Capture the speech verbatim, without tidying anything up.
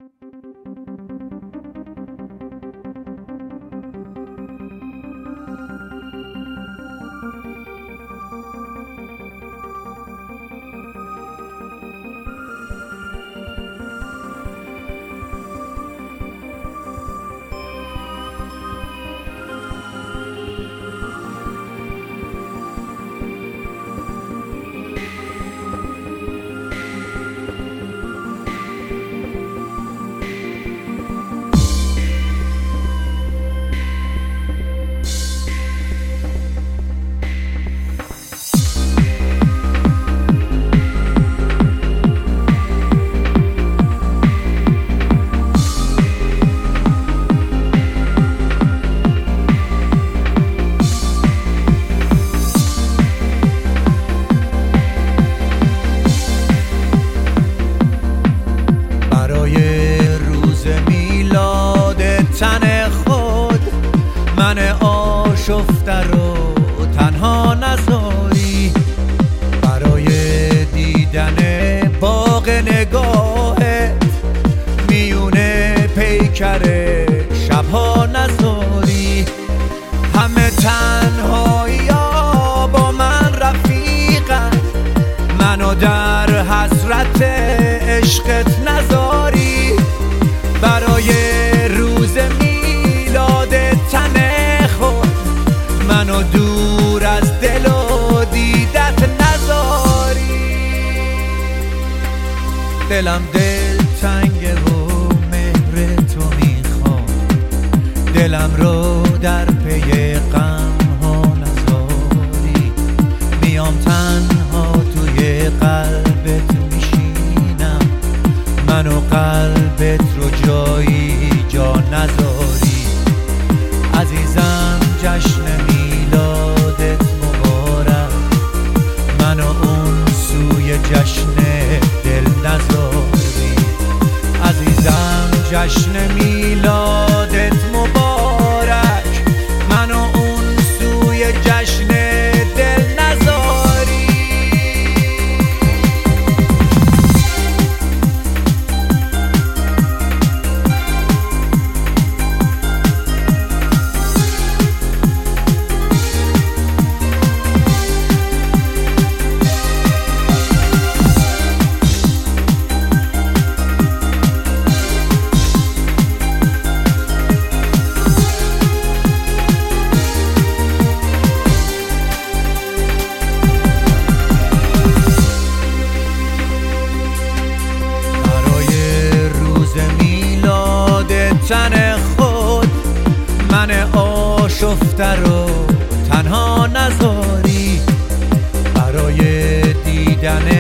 تن خود من آشفته رو تنها نذاری، برای دیدن باغ نگاهت میونه پیکر شبها نذاری. همه تنهایی ها با من رفیقن، منو در حسرت عشقت نذاری. برای روز میلاد تن خود منو دور از دل و دیدت نذاری. دلم دل تنگه و مهر تو میخوام، دلم رو در پی غم ها نذاری. میام تنها توی قلبت میشینم، منو قلبت رو جایی جا نذاری. عزیزم جشن میلادت مبارک، منو اون سوی جشن دل نذاری. عزیزم جشن میلادت مبارک، منو اون سوی جشن دل نذاری. تن خود من آشفته رو تنها نذاری، برای دیدن